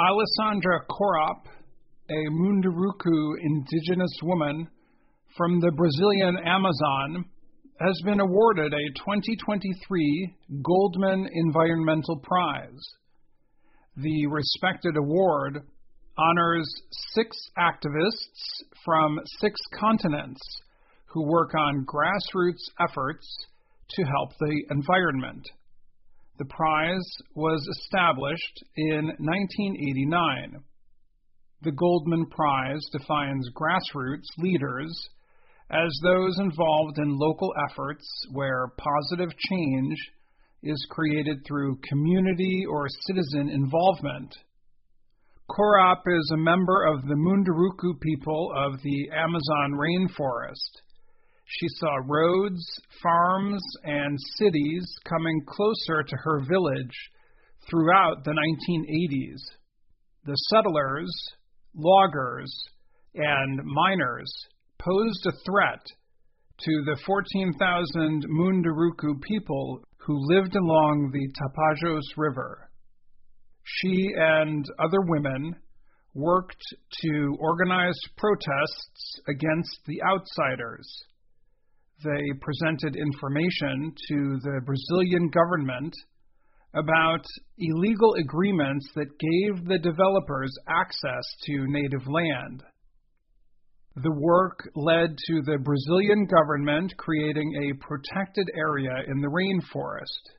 Alessandra Corop, a Munduruku indigenous woman from the Brazilian Amazon, has been awarded a 2023 Goldman Environmental Prize. The respected award honors 6 activists from 6 continents who work on grassroots efforts to help the environment. The prize was established in 1989. The Goldman Prize defines grassroots leaders as those involved in local efforts where positive change is created through community or citizen involvement. Corop is a member of the Munduruku people of the Amazon rainforest. She saw roads, farms, and cities coming closer to her village throughout the 1980s. The settlers, loggers, and miners posed a threat to the 14,000 Munduruku people who lived along the Tapajos River. She and other women worked to organize protests against the outsiders. They presented information to the Brazilian government about illegal agreements that gave the developers access to native land. The work led to the Brazilian government creating a protected area in the rainforest.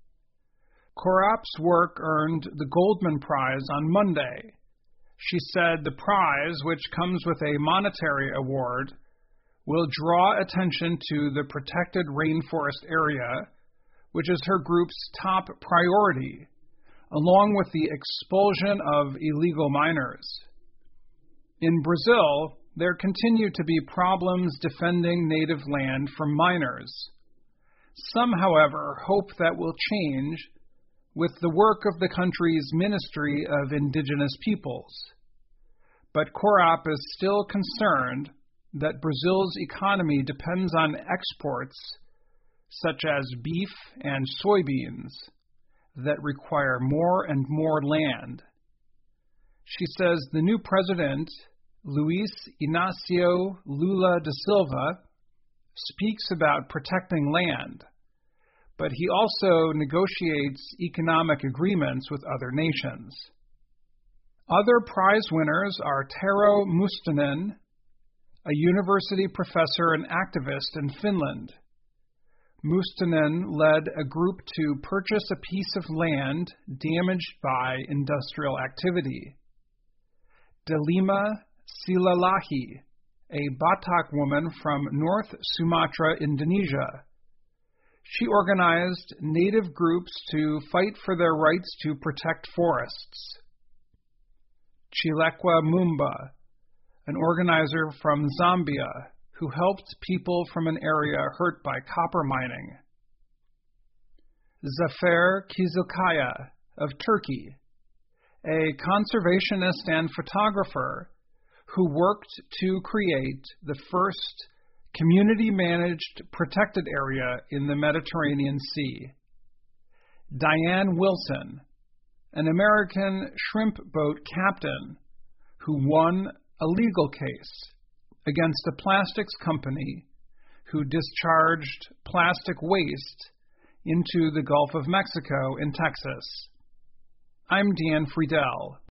Corop's work earned the Goldman Prize on Monday. She said the prize, which comes with a monetary award, will draw attention to the protected rainforest area, which is her group's top priority, along with the expulsion of illegal miners. In Brazil, there continue to be problems defending native land from miners. Some, however, hope that will change with the work of the country's Ministry of Indigenous Peoples. But Corop is still concerned that Brazil's economy depends on exports such as beef and soybeans that require more and more land. She says the new president, Luiz Inácio Lula da Silva, speaks about protecting land, but he also negotiates economic agreements with other nations. Other prize winners are Tero Mustonen, a university professor and activist in Finland. Mustonen led a group to purchase a piece of land damaged by industrial activity. Delima Silalahi, a Batak woman from North Sumatra, Indonesia. She organized native groups to fight for their rights to protect forests. Chilekwa Mumba, an organizer from Zambia who helped people from an area hurt by copper mining. Zafer Kizilkaya of Turkey, a conservationist and photographer who worked to create the first community-managed protected area in the Mediterranean Sea. Diane Wilson, an American shrimp boat captain who won a legal case against a plastics company who discharged plastic waste into the Gulf of Mexico in Texas. I'm Dan Friedel.